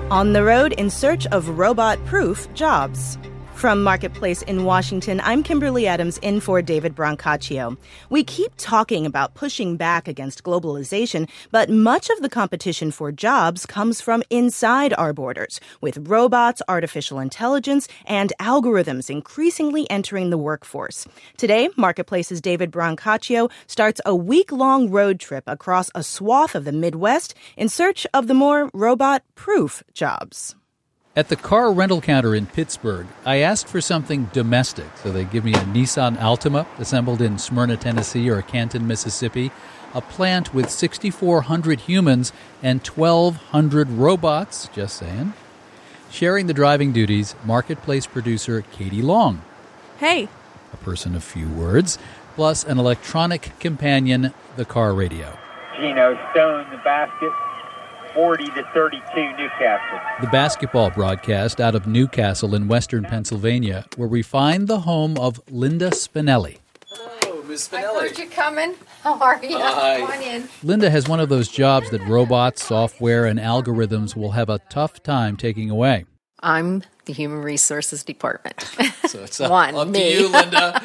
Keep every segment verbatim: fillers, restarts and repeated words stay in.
On the road in search of robot-proof jobs. From Marketplace in Washington, I'm Kimberly Adams in for David Brancaccio. We keep talking about pushing back against globalization, but much of the competition for jobs comes from inside our borders, with robots, artificial intelligence, and algorithms increasingly entering the workforce. Today, Marketplace's David Brancaccio starts a week-long road trip across a swath of the Midwest in search of the more robot-proof jobs. At the car rental counter in Pittsburgh, I asked for something domestic, so they give me a Nissan Altima assembled in Smyrna, Tennessee or Canton, Mississippi, a plant with six thousand four hundred humans and twelve hundred robots, just saying. Sharing the driving duties, Marketplace producer Katie Long. Hey. A person of few words, plus an electronic companion, the car radio. Gino Stone, the basket. forty to thirty-two Newcastle. The basketball broadcast out of Newcastle in western Pennsylvania, where we find the home of Linda Spinelli. Hello, Miz Spinelli. I heard you coming. How are you? Hi. Come on in. Linda has one of those jobs that robots, software, and algorithms will have a tough time taking away. I'm the Human Resources Department. So it's up, One, up me. to you, Linda.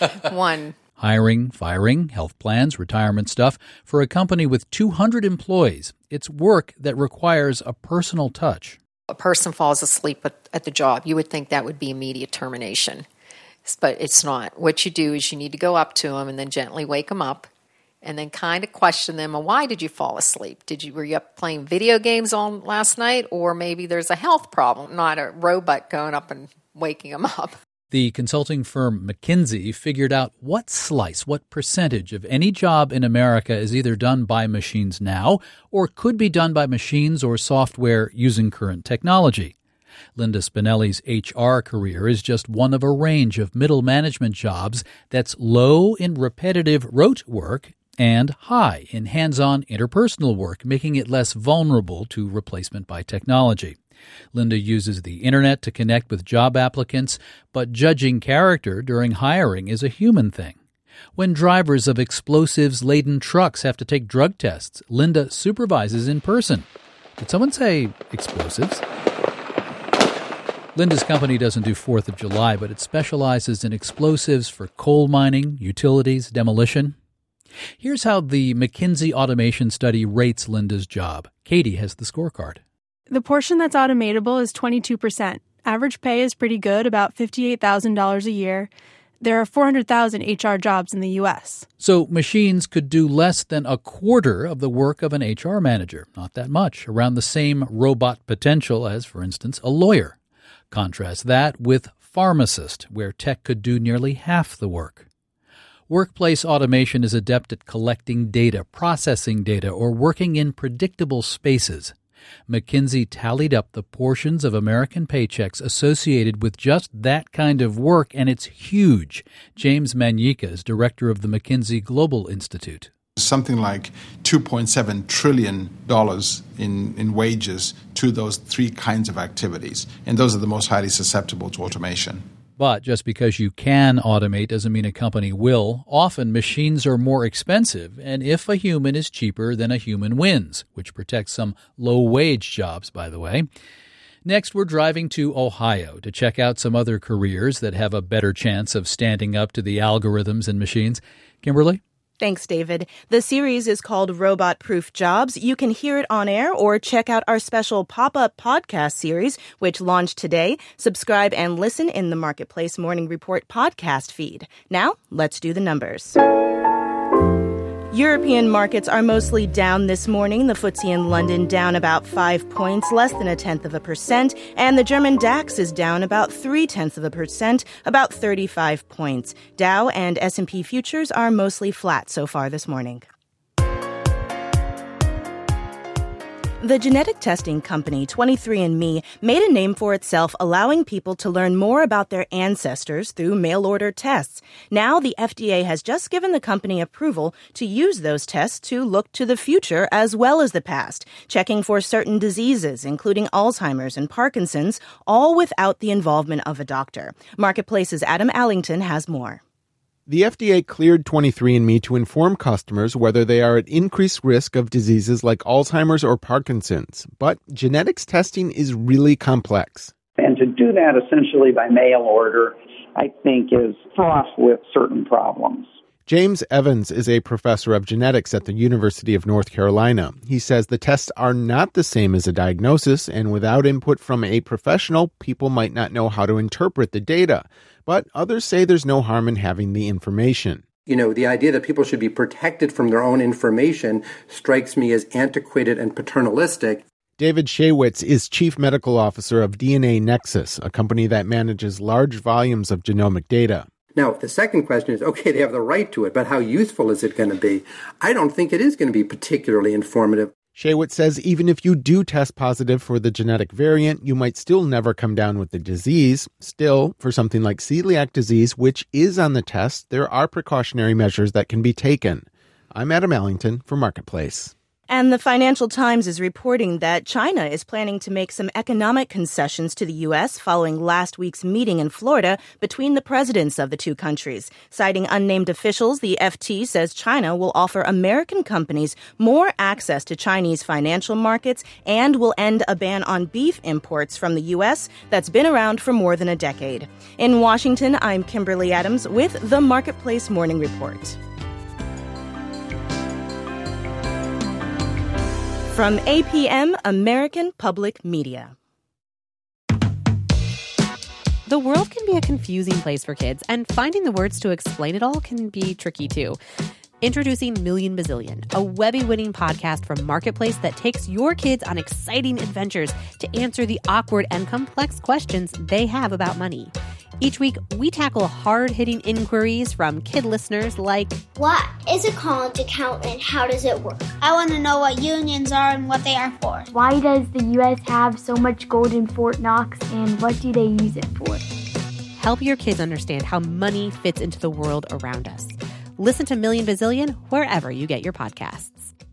One. Hiring, firing, health plans, retirement stuff for a company with two hundred employees. It's work that requires a personal touch. A person falls asleep at, at the job. You would think that would be immediate termination, but it's not. What you do is you need to go up to them and then gently wake them up and then kind of question them, well, why did you fall asleep? Did you Were you up playing video games on last night? Or maybe there's a health problem, not a robot going up and waking them up. The consulting firm McKinsey figured out what slice, what percentage of any job in America is either done by machines now or could be done by machines or software using current technology. Linda Spinelli's H R career is just one of a range of middle management jobs that's low in repetitive rote work and high in hands-on interpersonal work, making it less vulnerable to replacement by technology. Linda uses the internet to connect with job applicants, but judging character during hiring is a human thing. When drivers of explosives-laden trucks have to take drug tests, Linda supervises in person. Did someone say explosives? Linda's company doesn't do fourth of July, but it specializes in explosives for coal mining, utilities, demolition. Here's how the McKinsey automation study rates Linda's job. Katie has the scorecard. The portion that's automatable is twenty-two percent. Average pay is pretty good, about fifty-eight thousand dollars a year. There are four hundred thousand H R jobs in the U S. So machines could do less than a quarter of the work of an H R manager. Not that much, around the same robot potential as, for instance, a lawyer. Contrast that with pharmacist, where tech could do nearly half the work. Workplace automation is adept at collecting data, processing data, or working in predictable spaces. McKinsey tallied up the portions of American paychecks associated with just that kind of work, and it's huge. James Manyika is director of the McKinsey Global Institute. Something like two point seven trillion dollars in, in wages to those three kinds of activities, and those are the most highly susceptible to automation. But just because you can automate doesn't mean a company will. Often machines are more expensive, and if a human is cheaper, then a human wins, which protects some low-wage jobs, by the way. Next, we're driving to Ohio to check out some other careers that have a better chance of standing up to the algorithms and machines. Kimberly? Thanks, David. The series is called Robot Proof Jobs. You can hear it on air or check out our special pop-up podcast series, which launched today. Subscribe and listen in the Marketplace Morning Report podcast feed. Now, let's do the numbers. European markets are mostly down this morning. The F T S E in London down about five points, less than a tenth of a percent, and the German DAX is down about three-tenths of a percent, about thirty-five points. Dow and S and P futures are mostly flat so far this morning. The genetic testing company twenty-three and me made a name for itself, allowing people to learn more about their ancestors through mail-order tests. Now, the F D A has just given the company approval to use those tests to look to the future as well as the past, checking for certain diseases, including Alzheimer's and Parkinson's, all without the involvement of a doctor. Marketplace's Adam Allington has more. The F D A cleared twenty-three and me to inform customers whether they are at increased risk of diseases like Alzheimer's or Parkinson's. But genetics testing is really complex. And to do that essentially by mail order, I think is fraught with certain problems. James Evans is a professor of genetics at the University of North Carolina. He says the tests are not the same as a diagnosis, and without input from a professional, people might not know how to interpret the data. But others say there's no harm in having the information. You know, the idea that people should be protected from their own information strikes me as antiquated and paternalistic. David Shaywitz is Chief Medical Officer of D N A Nexus, a company that manages large volumes of genomic data. Now, the second question is, okay, they have the right to it, but how useful is it going to be? I don't think it is going to be particularly informative. Shaywitz says even if you do test positive for the genetic variant, you might still never come down with the disease. Still, for something like celiac disease, which is on the test, there are precautionary measures that can be taken. I'm Adam Allington for Marketplace. And the Financial Times is reporting that China is planning to make some economic concessions to the U S following last week's meeting in Florida between the presidents of the two countries. Citing unnamed officials, the F T says China will offer American companies more access to Chinese financial markets and will end a ban on beef imports from the U S that's been around for more than a decade. In Washington, I'm Kimberly Adams with the Marketplace Morning Report. From A P M, American Public Media. The world can be a confusing place for kids, and finding the words to explain it all can be tricky too. Introducing Million Bazillion, a Webby-winning podcast from Marketplace that takes your kids on exciting adventures to answer the awkward and complex questions they have about money. Each week, we tackle hard-hitting inquiries from kid listeners like, what is a college account and how does it work? I want to know what unions are and what they are for. Why does the U S have so much gold in Fort Knox and what do they use it for? Help your kids understand how money fits into the world around us. Listen to Million Bazillion wherever you get your podcasts.